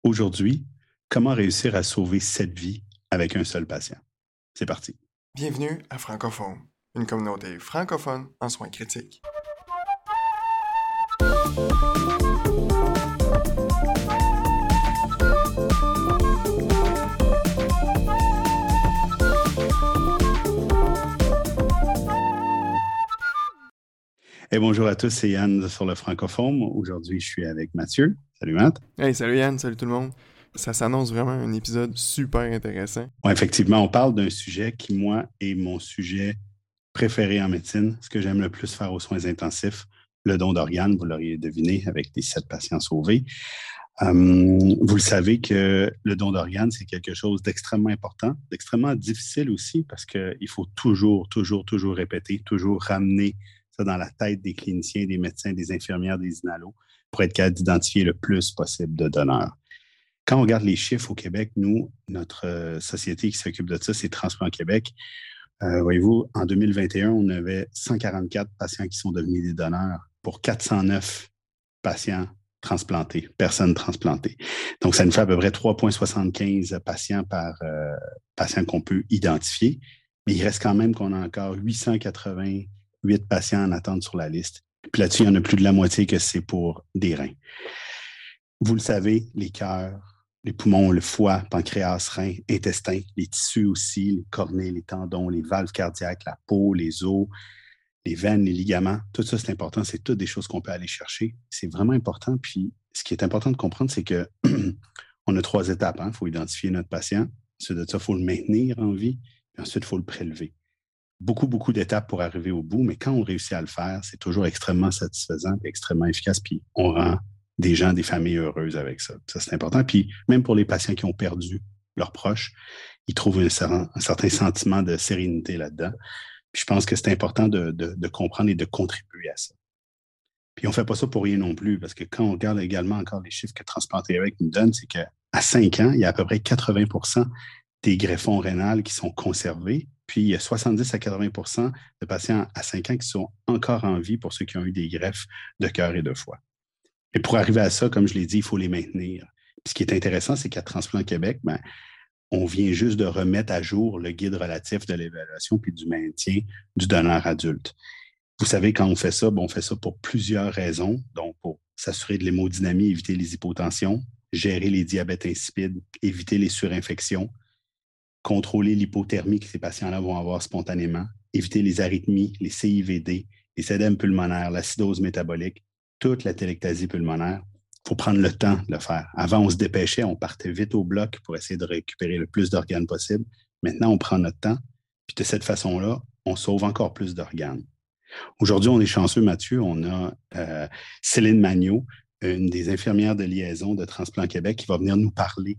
Aujourd'hui, comment réussir à sauver 7 vies avec un seul patient? C'est parti. Bienvenue à Francophone, une communauté francophone en soins critiques. Et bonjour à tous, c'est Yann sur le Francophone. Aujourd'hui, je suis avec Mathieu. Salut Matt. Hey, salut Yann, salut tout le monde. Ça s'annonce vraiment un épisode super intéressant. Ouais, effectivement, on parle d'un sujet qui, moi, est mon sujet préféré en médecine, ce que j'aime le plus faire aux soins intensifs, le don d'organes, vous l'auriez deviné, avec les 7 patients sauvés. Vous le savez que le don d'organes, c'est quelque chose d'extrêmement important, d'extrêmement difficile aussi, parce qu'il faut toujours répéter, toujours ramener ça dans la tête des cliniciens, des médecins, des infirmières, des inalos, pour être capable d'identifier le plus possible de donneurs. Quand on regarde les chiffres au Québec, nous, notre société qui s'occupe de ça, c'est Transplant Québec. Voyez-vous, en 2021, on avait 144 patients qui sont devenus des donneurs pour 409 patients transplantés, personnes transplantées. Donc, ça nous fait à peu près 3,75 patients par patient qu'on peut identifier. Mais il reste quand même qu'on a encore 888 patients en attente sur la liste. Puis là-dessus, il y en a plus de la moitié que c'est pour des reins. Vous le savez, les cœurs, les poumons, le foie, pancréas, reins, intestins, les tissus aussi, les cornets, les tendons, les valves cardiaques, la peau, les os, les veines, les ligaments, tout ça, c'est important. C'est toutes des choses qu'on peut aller chercher. C'est vraiment important. Puis, ce qui est important de comprendre, c'est que on a 3 étapes. Il faut identifier notre patient. Ensuite de ça, il faut le maintenir en vie. Puis ensuite, il faut le prélever. Beaucoup d'étapes pour arriver au bout, mais quand on réussit à le faire, c'est toujours extrêmement satisfaisant et extrêmement efficace. Puis, on rend des gens, des familles heureuses avec ça. Ça, c'est important. Puis, même pour les patients qui ont perdu leurs proches, ils trouvent un certain sentiment de sérénité là-dedans. Puis je pense que c'est important de comprendre et de contribuer à ça. Puis on ne fait pas ça pour rien non plus, parce que quand on regarde également encore les chiffres que Transplant Québec nous donne, c'est qu'à 5 ans, il y a à peu près 80% des greffons rénales qui sont conservés, puis il y a 70 à 80% de patients à 5 ans qui sont encore en vie pour ceux qui ont eu des greffes de cœur et de foie. Et pour arriver à ça, comme je l'ai dit, il faut les maintenir. Puis ce qui est intéressant, c'est qu'à Transplant Québec, on vient juste de remettre à jour le guide relatif de l'évaluation puis du maintien du donneur adulte. Vous savez, quand on fait ça, on fait ça pour plusieurs raisons. Donc, pour s'assurer de l'hémodynamie, éviter les hypotensions, gérer les diabètes insipides, éviter les surinfections, contrôler l'hypothermie que ces patients-là vont avoir spontanément, éviter les arythmies, les CIVD, les œdèmes pulmonaires, l'acidose métabolique, toute la téléctasie pulmonaire. Il faut prendre le temps de le faire. Avant, on se dépêchait, on partait vite au bloc pour essayer de récupérer le plus d'organes possible. Maintenant, on prend notre temps. Puis de cette façon-là, on sauve encore plus d'organes. Aujourd'hui, on est chanceux, Mathieu. On a Céline Magniot, une des infirmières de liaison de Transplant Québec, qui va venir nous parler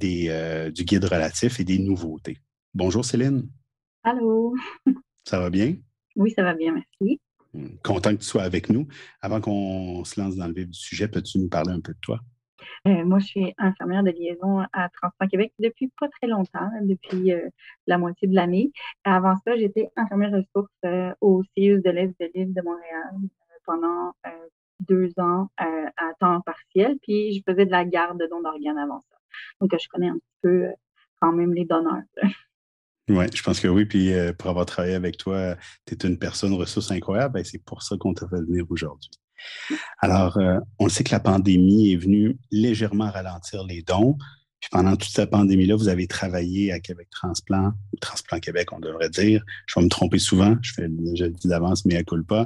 du guide relatif et des nouveautés. Bonjour, Céline. Allô? Ça va bien? Oui, ça va bien, merci. Content que tu sois avec nous. Avant qu'on se lance dans le vif du sujet, peux-tu nous parler un peu de toi? Moi, je suis infirmière de liaison à Transplant Québec depuis pas très longtemps, depuis la moitié de l'année. Avant ça, j'étais infirmière ressource au CIUS de l'Est de l'île de Montréal pendant 2 ans à temps partiel, puis je faisais de la garde de dons d'organes avant ça. Donc, je connais un petit peu quand même les donneurs. Oui, je pense que oui. Puis pour avoir travaillé avec toi, tu es une personne ressource incroyable. Et c'est pour ça qu'on t'a fait venir aujourd'hui. Alors, on le sait que la pandémie est venue légèrement ralentir les dons. Puis pendant toute cette pandémie-là, vous avez travaillé à Québec Transplant, Transplant Québec, on devrait dire. Je vais me tromper souvent, je le dis d'avance, mais à culpa.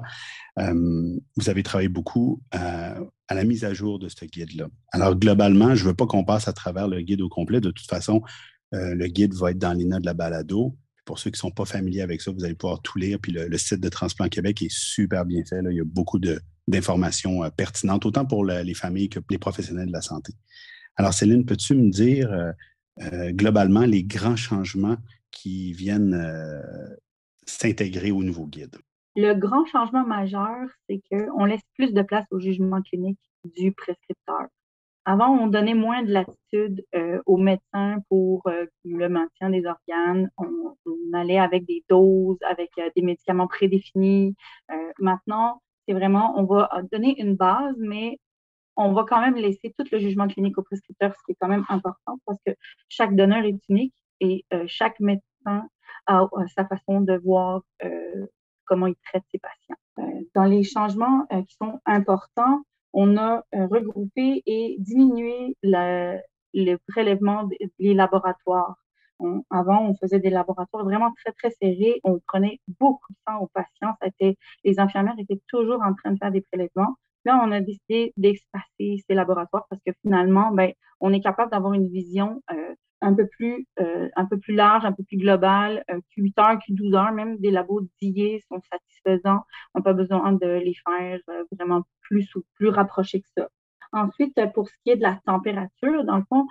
Vous avez travaillé beaucoup à la mise à jour de ce guide-là. Alors, globalement, je ne veux pas qu'on passe à travers le guide au complet. De toute façon, le guide va être dans les notes de la balado. Pour ceux qui ne sont pas familiers avec ça, vous allez pouvoir tout lire. Puis le site de Transplant Québec est super bien fait. Là. Il y a beaucoup d'informations pertinentes, autant pour les familles que les professionnels de la santé. Alors, Céline, peux-tu me dire globalement les grands changements qui viennent s'intégrer au nouveau guide? Le grand changement majeur, c'est qu'on laisse plus de place au jugement clinique du prescripteur. Avant, on donnait moins de latitude aux médecins pour le maintien des organes. On allait avec des doses, avec des médicaments prédéfinis. Maintenant, c'est vraiment, on va donner une base, mais on va quand même laisser tout le jugement clinique au prescripteur, ce qui est quand même important parce que chaque donneur est unique et chaque médecin a sa façon de voir comment il traite ses patients. Dans les changements qui sont importants, on a regroupé et diminué le prélèvement des laboratoires. Avant, on faisait des laboratoires vraiment très, très serrés. On prenait beaucoup de sang aux patients. Les infirmières étaient toujours en train de faire des prélèvements. Là, on a décidé d'espacer ces laboratoires parce que finalement, ben, on est capable d'avoir une vision un peu plus large, un peu plus globale. Q8 heures, Q12 heures, même des labos d'IA sont satisfaisants. On n'a pas besoin de les faire vraiment plus rapprochés que ça. Ensuite, pour ce qui est de la température, dans le fond,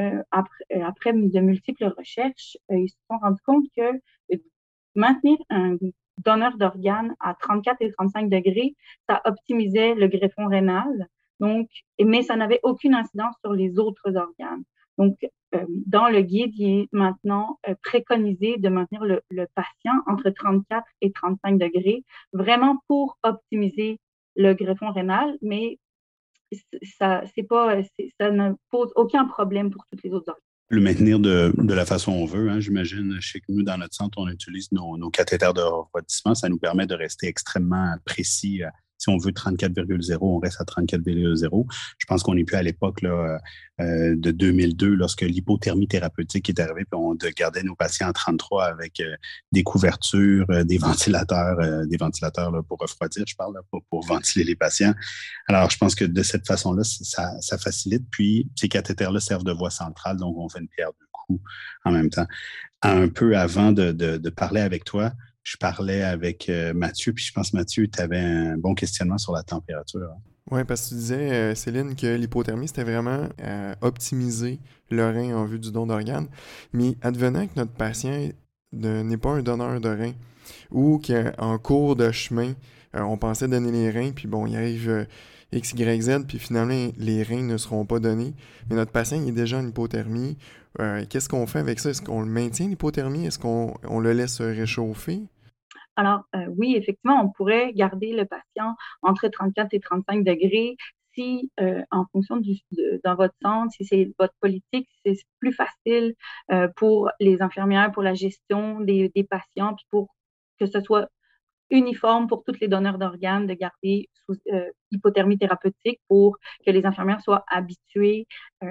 après de multiples recherches, ils se sont rendus compte que maintenir un donneur d'organes à 34 et 35 degrés, ça optimisait le greffon rénal, donc, mais ça n'avait aucune incidence sur les autres organes. Donc, dans le guide, il est maintenant préconisé de maintenir le patient entre 34 et 35 degrés, vraiment pour optimiser le greffon rénal, mais ça ne pose aucun problème pour toutes les autres organes. Le maintenir de la façon on veut, hein, j'imagine. Je sais que nous, dans notre centre, on utilise nos cathéters de refroidissement. Ça nous permet de rester extrêmement précis. Si on veut 34,0, on reste à 34,0. Je pense qu'on n'est plus à l'époque là, de 2002, lorsque l'hypothermie thérapeutique est arrivée, puis on gardait nos patients à 33 avec des couvertures, des ventilateurs là, pour refroidir, je parle, là, pour ventiler les patients. Alors, je pense que de cette façon-là, ça facilite. Puis, ces cathéters-là servent de voie centrale, donc on fait une pierre deux coups en même temps. Un peu avant de parler avec toi, je parlais avec Mathieu, puis je pense, Mathieu, tu avais un bon questionnement sur la température. Hein. Oui, parce que tu disais, Céline, que l'hypothermie, c'était vraiment optimiser le rein en vue du don d'organes. Mais advenant que notre patient n'est pas un donneur de rein ou qu'en cours de chemin, on pensait donner les reins, puis bon, il arrive X, Y, Z, puis finalement, les reins ne seront pas donnés. Mais notre patient, il est déjà en hypothermie. Qu'est-ce qu'on fait avec ça? Est-ce qu'on le maintient, l'hypothermie? Est-ce qu'on le laisse réchauffer? Alors, oui, effectivement, on pourrait garder le patient entre 34 et 35 degrés si, en fonction dans votre centre, si c'est votre politique, c'est plus facile pour les infirmières, pour la gestion des patients, puis pour que ce soit uniforme pour tous les donneurs d'organes de garder sous hypothermie thérapeutique pour que les infirmières soient habituées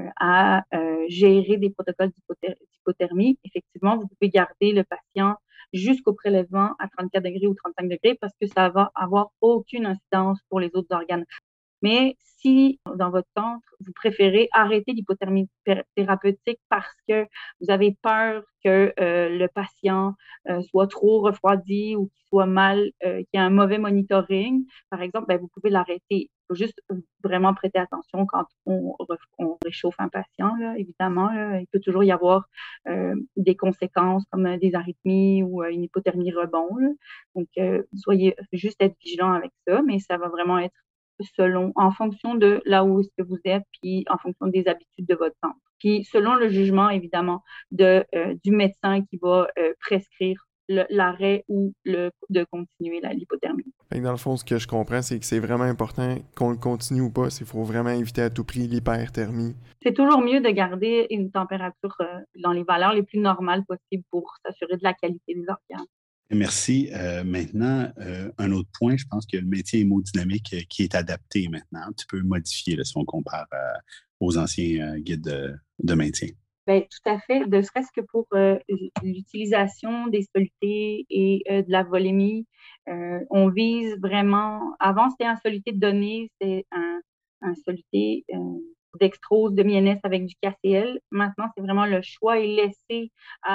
à gérer des protocoles d'hypothermie. Effectivement, vous pouvez garder le patient jusqu'au prélèvement à 34 degrés ou 35 degrés parce que ça va avoir aucune incidence pour les autres organes. Mais si, dans votre centre, vous préférez arrêter l'hypothermie thérapeutique parce que vous avez peur que le patient soit trop refroidi ou qu'il soit qu'il y ait un mauvais monitoring, par exemple, ben, vous pouvez l'arrêter. Il faut juste vraiment prêter attention quand on réchauffe un patient, là, évidemment. Là, il peut toujours y avoir des conséquences comme des arythmies ou une hypothermie rebond. Là. Donc, soyez juste être vigilant avec ça, mais ça va vraiment être en fonction de là où est-ce que vous êtes, puis en fonction des habitudes de votre centre. Puis selon le jugement, évidemment, du médecin qui va prescrire l'arrêt ou de continuer l'hypothermie. Dans le fond, ce que je comprends, c'est que c'est vraiment important qu'on le continue ou pas. Il faut vraiment éviter à tout prix l'hyperthermie. C'est toujours mieux de garder une température dans les valeurs les plus normales possibles pour s'assurer de la qualité des organes. Merci. Maintenant, un autre point, je pense que le métier hémodynamique qui est adapté maintenant, un petit peu modifié là, si on compare aux anciens guides de maintien. Bien, tout à fait, de serait-ce que pour l'utilisation des solutés et de la volémie, on vise vraiment, avant c'était un soluté de données, c'est un soluté dextrose, demi-NS avec du KCL. Maintenant, c'est vraiment le choix est laissé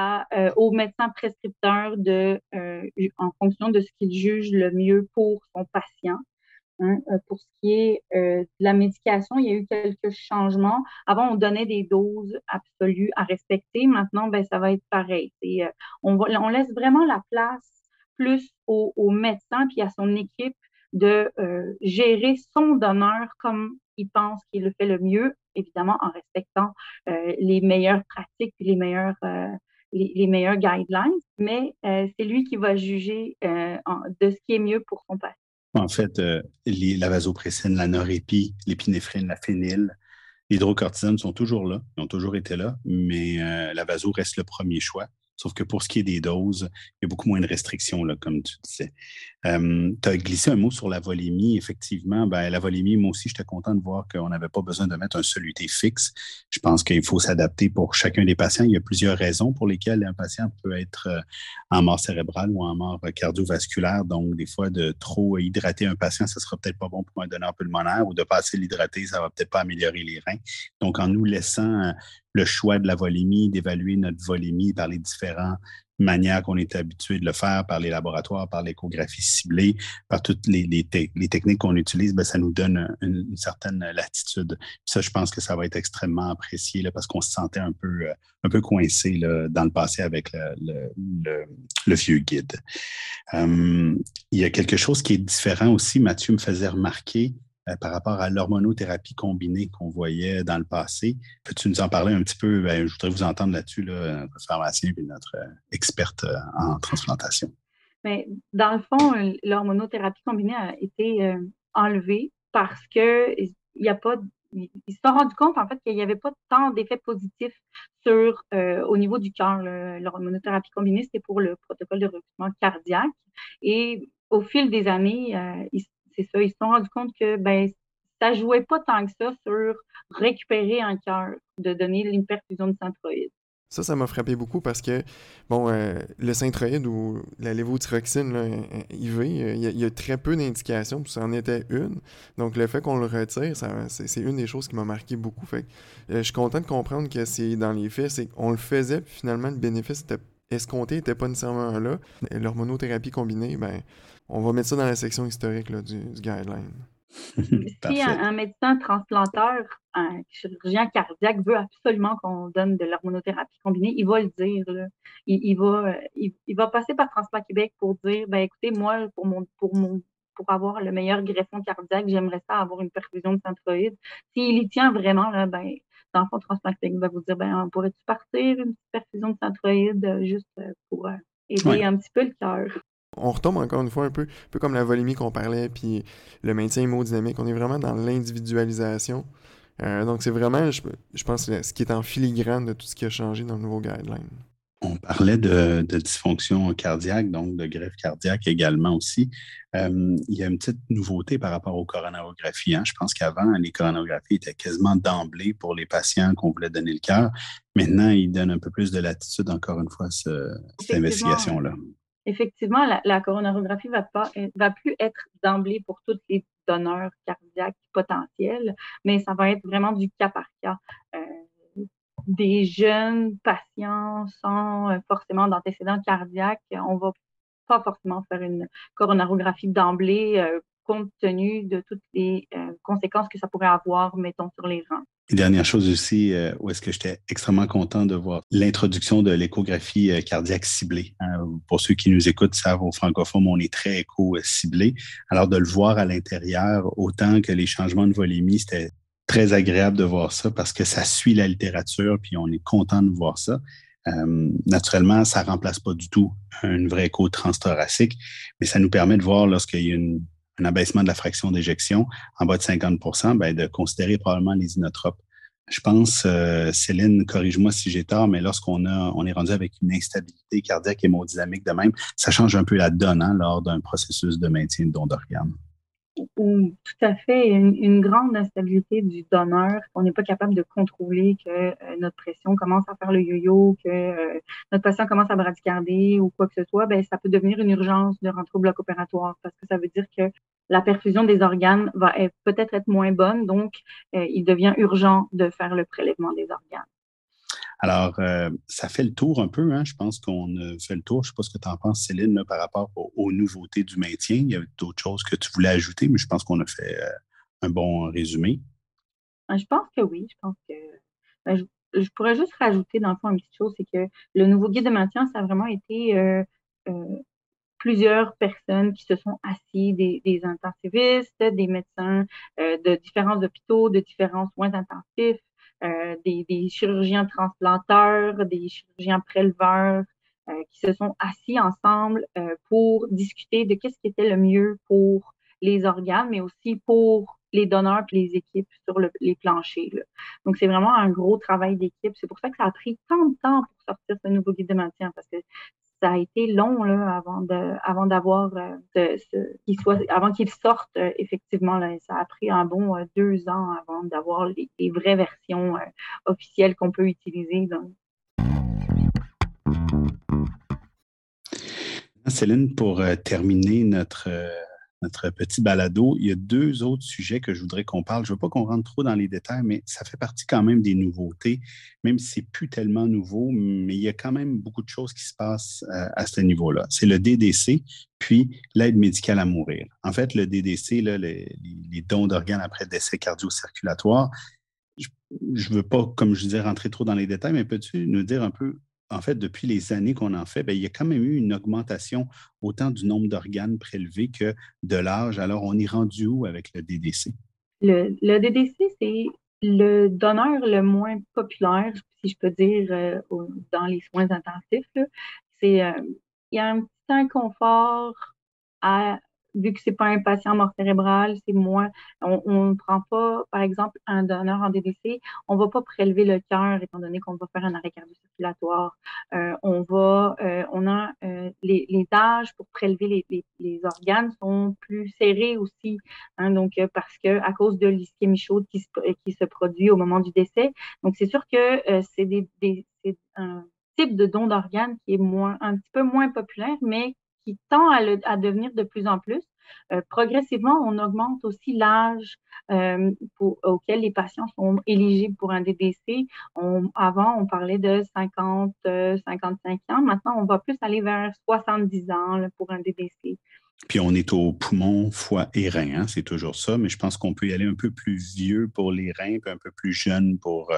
au médecin prescripteur en fonction de ce qu'il juge le mieux pour son patient. Hein, pour ce qui est de la médication, il y a eu quelques changements. Avant, on donnait des doses absolues à respecter. Maintenant, ben, ça va être pareil. On laisse vraiment la place plus au médecin puis à son équipe de gérer son donneur comme il pense qu'il le fait le mieux, évidemment en respectant les meilleures pratiques et les meilleurs guidelines. Mais c'est lui qui va juger de ce qui est mieux pour son patient. En fait, la vasopressine, la norépine, l'épinéphrine, la phényl, l'hydrocortisone sont toujours là, ils ont toujours été là, mais la vaso reste le premier choix. Sauf que pour ce qui est des doses, il y a beaucoup moins de restrictions, là, comme tu disais. Tu as glissé un mot sur la volémie. Effectivement, ben, la volémie, moi aussi, j'étais content de voir qu'on n'avait pas besoin de mettre un soluté fixe. Je pense qu'il faut s'adapter pour chacun des patients. Il y a plusieurs raisons pour lesquelles un patient peut être en mort cérébrale ou en mort cardiovasculaire. Donc, des fois, de trop hydrater un patient, ça ne sera peut-être pas bon pour un donneur pulmonaire, ou de pas assez l'hydrater, ça ne va peut-être pas améliorer les reins. Donc, en nous laissant le choix de la volémie, d'évaluer notre volémie par les différentes manières qu'on est habitué de le faire, par les laboratoires, par l'échographie ciblée, par toutes les techniques qu'on utilise, ben, ça nous donne une certaine latitude. Puis ça, je pense que ça va être extrêmement apprécié là, parce qu'on se sentait un peu coincé là, dans le passé avec le vieux guide. Il y a quelque chose qui est différent aussi, Mathieu me faisait remarquer par rapport à l'hormonothérapie combinée qu'on voyait dans le passé. Peux-tu nous en parler un petit peu? Ben, je voudrais vous entendre là-dessus, là, notre pharmacien et notre experte en transplantation. Mais dans le fond, l'hormonothérapie combinée a été enlevée parce que il y a pas, ils se sont rendus compte en fait qu'il n'y avait pas tant d'effets positifs au niveau du cœur. L'hormonothérapie combinée, c'était pour le protocole de recrutement cardiaque. Et au fil des années, c'est ça, ils se sont rendus compte que ben ça jouait pas tant que ça sur récupérer un cœur, de donner une perfusion de synthroïde. Ça m'a frappé beaucoup parce que, bon, le synthroïde ou la lévothyroxine là, IV, il y a très peu d'indications, puis ça en était une. Donc, le fait qu'on le retire, c'est une des choses qui m'a marqué beaucoup. Fait que, je suis content de comprendre que c'est dans les faits, c'est qu'on le faisait, puis finalement, le bénéfice était escompté n'était pas nécessairement là. L'hormonothérapie combinée, ben, on va mettre ça dans la section historique là, du guideline. Si un médecin transplanteur, un chirurgien cardiaque veut absolument qu'on donne de l'hormonothérapie combinée, il va le dire. Là. Il va passer par Transplant Québec pour dire, ben écoutez, moi, pour avoir le meilleur greffon cardiaque, j'aimerais ça avoir une perfusion de synthroïde. S'il y tient vraiment, là, ben, dans le fond, Transplant Québec va vous dire, ben, pourrais-tu partir une petite perfusion de synthroïde juste pour aider un petit peu le cœur? On retombe encore une fois un peu comme la volémie qu'on parlait, puis le maintien hémodynamique. On est vraiment dans l'individualisation. Donc, c'est vraiment, je pense, ce qui est en filigrane de tout ce qui a changé dans le nouveau guideline. On parlait de dysfonction cardiaque, donc de greffe cardiaque également aussi. Il y a une petite nouveauté par rapport aux coronarographies. Hein. Je pense qu'avant, les coronarographies étaient quasiment d'emblée pour les patients qu'on voulait donner le cœur. Maintenant, ils donnent un peu plus de latitude, encore une fois, cette investigation-là. Effectivement, la coronarographie va plus être d'emblée pour tous les donneurs cardiaques potentiels, mais ça va être vraiment du cas par cas. Des jeunes patients sans forcément d'antécédents cardiaques, on va pas forcément faire une coronarographie d'emblée compte tenu de toutes les conséquences que ça pourrait avoir, mettons, sur les reins. Et dernière chose aussi, où est-ce que j'étais extrêmement content de voir l'introduction de l'échographie cardiaque ciblée. Hein. Pour ceux qui nous écoutent, savent, au francophone, on est très écho-ciblé. Alors, de le voir à l'intérieur, autant que les changements de volémie, c'était très agréable de voir ça parce que ça suit la littérature, puis on est content de voir ça. Naturellement, ça ne remplace pas du tout une vraie écho transthoracique, mais ça nous permet de voir lorsqu'il y a un abaissement de la fraction d'éjection en bas de 50 ben, de considérer probablement les inotropes. Je pense, Céline, corrige-moi si j'ai tort, mais lorsqu'on est rendu avec une instabilité cardiaque hémodynamique de même, ça change un peu la donne hein, lors d'un processus de maintien de don d'organes. Tout à fait. Une grande instabilité du donneur, qu'on n'est pas capable de contrôler, que notre pression commence à faire le yo-yo, que notre patient commence à bradycarder ou quoi que ce soit, ben, ça peut devenir une urgence de rentrer au bloc opératoire parce que ça veut dire que la perfusion des organes va peut-être être moins bonne, donc il devient urgent de faire le prélèvement des organes. Alors, ça fait le tour un peu. Hein? Je pense qu'on a fait le tour. Je ne sais pas ce que tu en penses, Céline, là, par rapport aux nouveautés du maintien. Il y avait d'autres choses que tu voulais ajouter, mais je pense qu'on a fait un bon résumé. Je pense que oui. Je pense que je pourrais juste rajouter, dans le fond, une petite chose, c'est que le nouveau guide de maintien, ça a vraiment été plusieurs personnes qui se sont assis, des intensivistes, des médecins de différents hôpitaux, de différents soins intensifs, des chirurgiens transplanteurs, des chirurgiens préleveurs, qui se sont assis ensemble pour discuter de qu'est-ce qui était le mieux pour les organes, mais aussi pour les donneurs et les équipes sur les planchers, là. Donc, c'est vraiment un gros travail d'équipe. C'est pour ça que ça a pris tant de temps pour sortir ce nouveau guide de maintien, parce que ça a été long là, avant d'avoir avant qu'il sorte effectivement. Là, ça a pris un bon 2 ans avant d'avoir les vraies versions officielles qu'on peut utiliser. Donc. Céline, pour terminer notre petit balado, il y a 2 autres sujets que je voudrais qu'on parle. Je ne veux pas qu'on rentre trop dans les détails, mais ça fait partie quand même des nouveautés, même si c'est plus tellement nouveau, mais il y a quand même beaucoup de choses qui se passent à ce niveau-là. C'est le DDC, puis l'aide médicale à mourir. En fait, le DDC, là, les dons d'organes après décès cardio-circulatoire, je ne veux pas, comme je disais, rentrer trop dans les détails, mais peux-tu nous dire un peu, en fait, depuis les années qu'on en fait, bien, il y a quand même eu une augmentation autant du nombre d'organes prélevés que de l'âge. Alors, on est rendu où avec le DDC? Le DDC, c'est le donneur le moins populaire, si je peux dire, dans les soins intensifs, là. C'est, il y a un petit inconfort à, vu que c'est pas un patient mort cérébrale, c'est moins, on ne prend pas, par exemple, un donneur en DDC, on va pas prélever le cœur étant donné qu'on va faire un arrêt cardio-circulatoire. On a les âges pour prélever les organes sont plus serrés aussi, hein, donc parce que à cause de l'ischémie chaude qui se produit au moment du décès. Donc c'est sûr que c'est un type de don d'organes qui est un petit peu moins populaire, mais qui tend à devenir de plus en plus. Progressivement, on augmente aussi l'âge auquel les patients sont éligibles pour un DDC. Avant, on parlait de 50, 55 ans. Maintenant, on va plus aller vers 70 ans là, pour un DDC. Puis on est au poumon, foie et rein, hein? C'est toujours ça, mais je pense qu'on peut y aller un peu plus vieux pour les reins, puis un peu plus jeune pour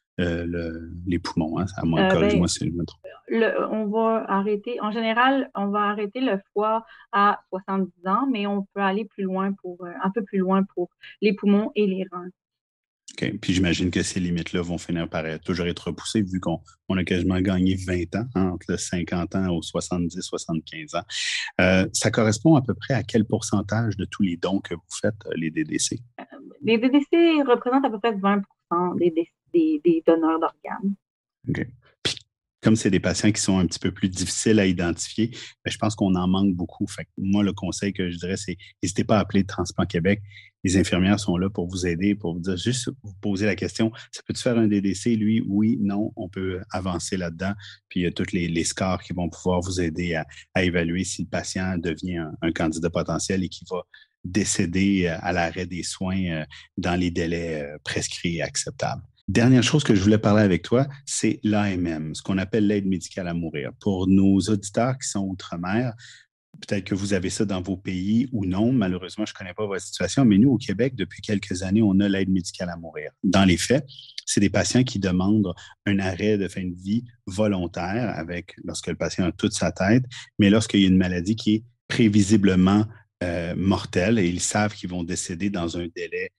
les poumons, hein? À moins, corrige-moi si je me trompe. On va arrêter, en général, on va arrêter le foie à 70 ans, mais on peut aller plus loin un peu plus loin pour les poumons et les reins. OK. Puis j'imagine que ces limites-là vont finir par toujours être repoussées vu qu'on a quasiment gagné 20 ans, hein, entre le 50 ans aux 70-75 ans. Ça correspond à peu près à quel pourcentage de tous les dons que vous faites, les DDC? Les DDC représentent à peu près 20% des donneurs d'organes. OK. Puis, comme c'est des patients qui sont un petit peu plus difficiles à identifier, bien, je pense qu'on en manque beaucoup. Fait que moi, le conseil que je dirais, c'est n'hésitez pas à appeler Transplant Québec. Les infirmières sont là pour vous aider, pour vous dire juste vous poser la question, ça peut-tu faire un DDC, lui? Oui, non, on peut avancer là-dedans. Puis il y a tous les scores qui vont pouvoir vous aider à évaluer si le patient devient un candidat potentiel et qui va décéder à l'arrêt des soins dans les délais prescrits et acceptables. Dernière chose que je voulais parler avec toi, c'est l'AMM, ce qu'on appelle l'aide médicale à mourir. Pour nos auditeurs qui sont outre-mer, peut-être que vous avez ça dans vos pays ou non. Malheureusement, je ne connais pas votre situation, mais nous, au Québec, depuis quelques années, on a l'aide médicale à mourir. Dans les faits, c'est des patients qui demandent un arrêt de fin de vie volontaire lorsque le patient a toute sa tête, mais lorsqu'il y a une maladie qui est prévisiblement mortelle et ils savent qu'ils vont décéder dans un délai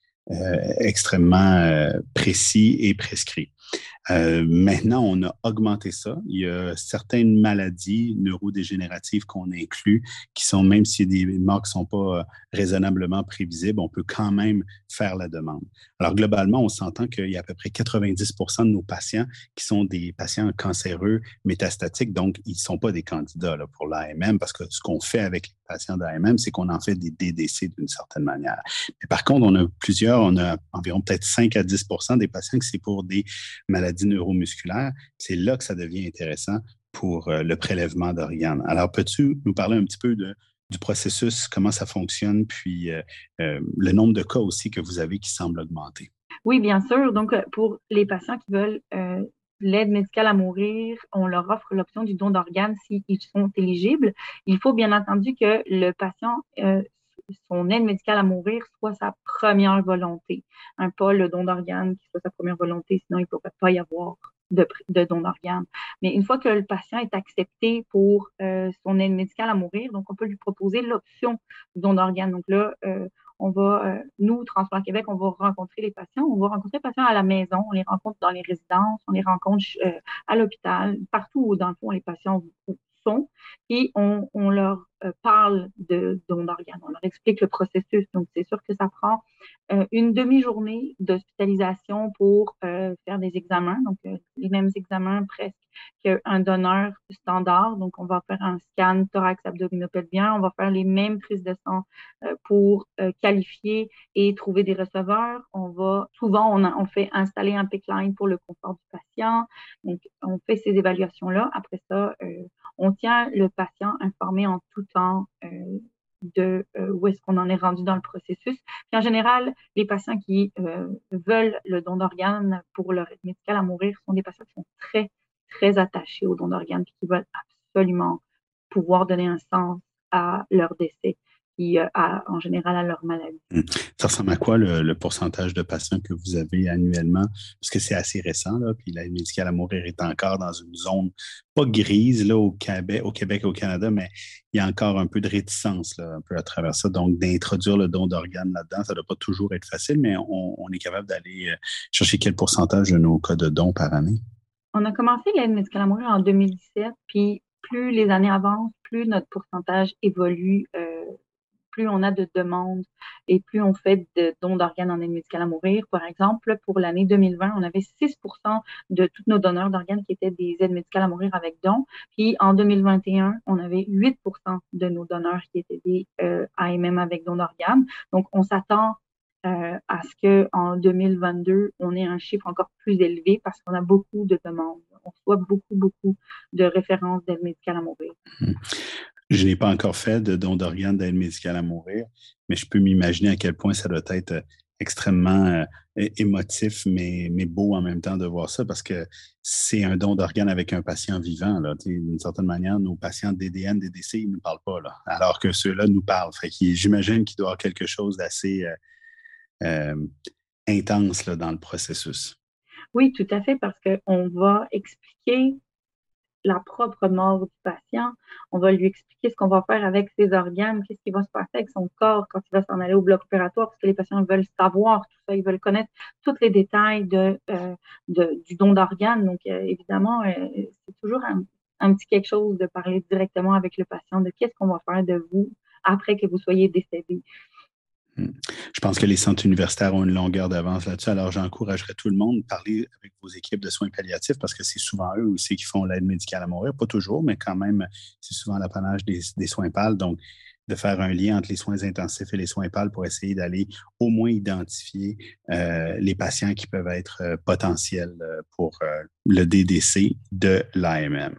extrêmement précis et prescrit. Maintenant, on a augmenté ça. Il y a certaines maladies neurodégénératives qu'on inclut, qui sont, même si des morts qui ne sont pas raisonnablement prévisibles, on peut quand même faire la demande. Alors, globalement, on s'entend qu'il y a à peu près 90% de nos patients qui sont des patients cancéreux métastatiques, donc ils ne sont pas des candidats là, pour l'AMM, parce que ce qu'on fait avec les patients d'AMM, c'est qu'on en fait des DDC d'une certaine manière. Mais par contre, on a environ peut-être 5 à 10% des patients qui c'est pour des maladies neuromusculaires. C'est là que ça devient intéressant pour le prélèvement d'organes. Alors, peux-tu nous parler un petit peu du processus, comment ça fonctionne, puis le nombre de cas aussi que vous avez qui semble augmenter? Oui, bien sûr. Donc, pour les patients qui veulent l'aide médicale à mourir, on leur offre l'option du don d'organes s'ils sont éligibles. Il faut bien entendu que le patient, son aide médicale à mourir soit sa première volonté, hein, pas le don d'organes qui soit sa première volonté, sinon il ne pourrait pas y avoir de don d'organes. Mais une fois que le patient est accepté pour son aide médicale à mourir, donc on peut lui proposer l'option du don d'organes. Donc là, nous, Transplant Québec, on va rencontrer les patients. On va rencontrer les patients à la maison, on les rencontre dans les résidences, on les rencontre à l'hôpital, partout où, dans le fond, les patients sont et on leur parle de don d'organes. On leur explique le processus. Donc, c'est sûr que ça prend une demi-journée d'hospitalisation pour faire des examens. Donc, les mêmes examens presque qu'un donneur standard. Donc, on va faire un scan thorax-abdominopelvien. On va faire les mêmes prises de sang pour qualifier et trouver des receveurs. Souvent, on fait installer un PICC line pour le confort du patient. Donc, on fait ces évaluations-là. Après ça, on tient le patient informé en tout temps de où est-ce qu'on en est rendu dans le processus. Puis en général, les patients qui veulent le don d'organes pour leur aide médicale à mourir sont des patients qui sont très, très attachés au don d'organes et qui veulent absolument pouvoir donner un sens à leur décès et en général à leur maladie. Ça ressemble à quoi le pourcentage de patients que vous avez annuellement? Parce que c'est assez récent, là, puis l'aide médicale à mourir est encore dans une zone pas grise là, au Québec et au Canada, mais il y a encore un peu de réticence là, un peu à travers ça. Donc, d'introduire le don d'organes là-dedans, ça ne doit pas toujours être facile, mais on est capable d'aller chercher quel pourcentage de nos cas de dons par année? On a commencé l'aide médicale à mourir en 2017, puis plus les années avancent, plus notre pourcentage évolue, plus on a de demandes et plus on fait de dons d'organes en aide médicale à mourir. Par exemple, pour l'année 2020, on avait 6% de tous nos donneurs d'organes qui étaient des aides médicales à mourir avec dons. Puis en 2021, on avait 8% de nos donneurs qui étaient des AMM avec dons d'organes. Donc, on s'attend à ce qu'en 2022, on ait un chiffre encore plus élevé parce qu'on a beaucoup de demandes. On reçoit beaucoup, beaucoup de références d'aide médicale à mourir. Je n'ai pas encore fait de don d'organes d'aide médicale à mourir, mais je peux m'imaginer à quel point ça doit être extrêmement émotif, mais beau en même temps de voir ça, parce que c'est un don d'organes avec un patient vivant. D'une certaine manière, nos patients DDN, DDC, ils ne nous parlent pas, là, alors que ceux-là nous parlent. J'imagine qu'il doit y avoir quelque chose d'assez intense là, dans le processus. Oui, tout à fait, parce qu'on va expliquer la propre mort du patient. On va lui expliquer ce qu'on va faire avec ses organes, qu'est-ce qui va se passer avec son corps quand il va s'en aller au bloc opératoire, parce que les patients veulent savoir tout ça, ils veulent connaître tous les détails du don d'organes. Donc, évidemment, c'est toujours un petit quelque chose de parler directement avec le patient de qu'est-ce qu'on va faire de vous après que vous soyez décédé. Je pense que les centres universitaires ont une longueur d'avance là-dessus. Alors, j'encouragerais tout le monde à parler avec vos équipes de soins palliatifs parce que c'est souvent eux aussi qui font l'aide médicale à mourir. Pas toujours, mais quand même, c'est souvent l'apanage des soins PAL. Donc, de faire un lien entre les soins intensifs et les soins PAL pour essayer d'aller au moins identifier les patients qui peuvent être potentiels pour le DDC de l'AMM.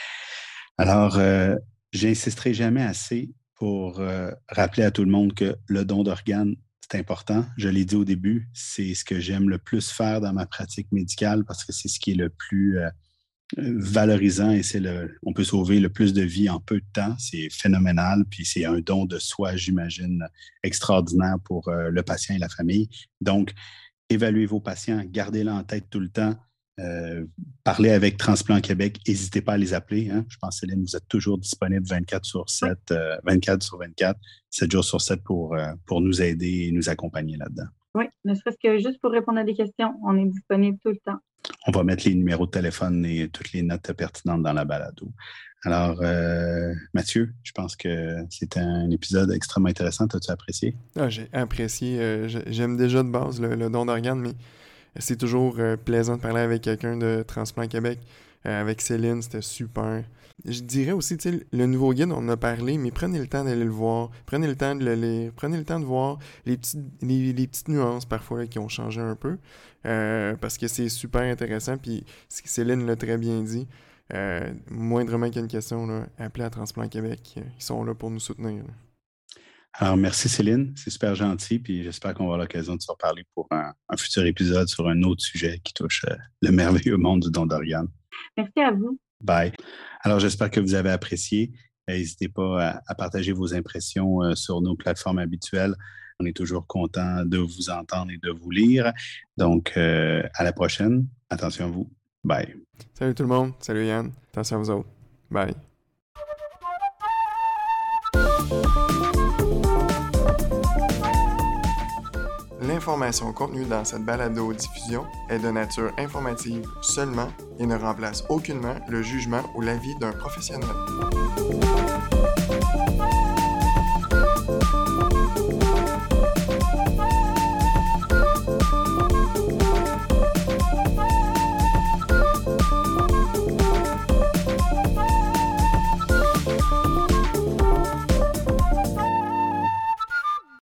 Alors, j'insisterai jamais assez pour rappeler à tout le monde que le don d'organes, c'est important. Je l'ai dit au début, c'est ce que j'aime le plus faire dans ma pratique médicale parce que c'est ce qui est le plus valorisant et on peut sauver le plus de vies en peu de temps. C'est phénoménal, puis c'est un don de soi, j'imagine, extraordinaire pour le patient et la famille. Donc, évaluez vos patients, gardez-les en tête tout le temps. Parlez avec Transplant Québec, n'hésitez pas à les appeler. Hein. Je pense, Céline, vous êtes toujours disponible 24 sur 7, 24 sur 24, 7 jours sur 7 pour nous aider et nous accompagner là-dedans. Oui, ne serait-ce que juste pour répondre à des questions, on est disponible tout le temps. On va mettre les numéros de téléphone et toutes les notes pertinentes dans la balado. Alors, Mathieu, je pense que c'était un épisode extrêmement intéressant. As-tu apprécié? Ah, j'ai apprécié. J'aime déjà de base le don d'organes, mais c'est toujours plaisant de parler avec quelqu'un de Transplant Québec. Avec Céline, c'était super. Je dirais aussi, tu sais, le nouveau guide, on en a parlé, mais prenez le temps d'aller le voir. Prenez le temps de le lire. Prenez le temps de voir les petites nuances parfois là, qui ont changé un peu. Parce que c'est super intéressant. Puis Céline l'a très bien dit. Moindrement qu'il y ait une question, là, appelez à Transplant Québec. Ils sont là pour nous soutenir. Là. Alors, merci Céline, c'est super gentil, puis j'espère qu'on va avoir l'occasion de se reparler pour un futur épisode sur un autre sujet qui touche le merveilleux monde du don d'organes. Merci à vous. Bye. Alors, j'espère que vous avez apprécié. N'hésitez pas à partager vos impressions sur nos plateformes habituelles. On est toujours content de vous entendre et de vous lire. Donc, à la prochaine. Attention à vous. Bye. Salut tout le monde. Salut Yann. Attention à vous autres. Bye. L'information contenue dans cette balado-diffusion est de nature informative seulement et ne remplace aucunement le jugement ou l'avis d'un professionnel.